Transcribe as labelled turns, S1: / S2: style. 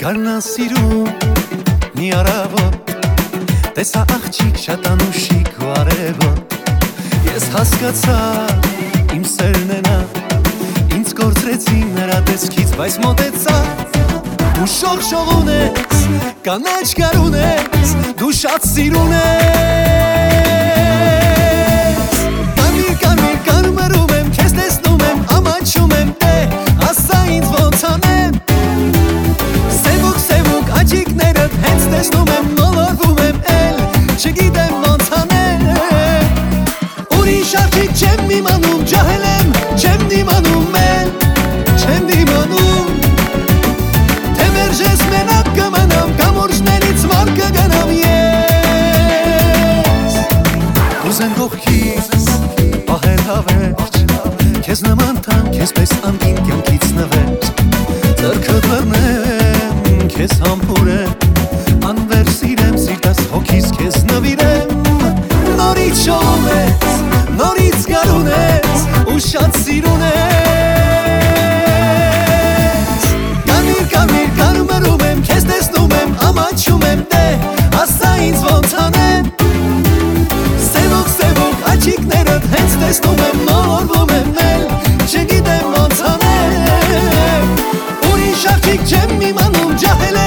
S1: Գարնան սիրում մի առավոտ, տեսա աղջիկ շատ անուշիկ ու արևոտ, ես հասկացա իմ սերն է նա, ինձ կորցրեցին նրա տեսքից, բայց մոտեցա, դու շողշող ունես, կանաչ կար ունես, դու շատ սիրուն ես, կարմիր կարմրում եմ, քեզ տեսնում եմ, ամաչում եմ, ասա ինձ ոնց անեմ, սևուկ աչիկներդ հենց տեսնում եմ, մոլորվում եմ էլ, չգիտեմ ոնց անեմ, ուրիշ աղջիկ չեմ իմանում, ջահել եմ, չեմ դիմանում էլ, չեմ դիմանում, թե մերժես մենակ կմնամ, կամուրջներից վար կգնամ ես, ուզեմ կողքիս պահել հավերջ, քեզ նման թան, քեզ պես անկին կյանքից նվեր, ձեռքդ բռնեմ, քեզ համբուրեմ, անվեր սիրեմ, սիրտս հոգիս քեզ նվիրեմ, նորից շողում ես, նորից գարուն ես, ու շատ սիրուն ես, կարմիր կարմրում եմ, քեզ տեսնում եմ, ամաչում եմ, ասա ինձ ոնց անեմ, սևուկ աչիկներդ հենց տեսնում եմ, մոլորվում եմ էլ, չգիտեմ ոնց անեմ, ուրիշ աղջիկ չեմ իմանում, ջահել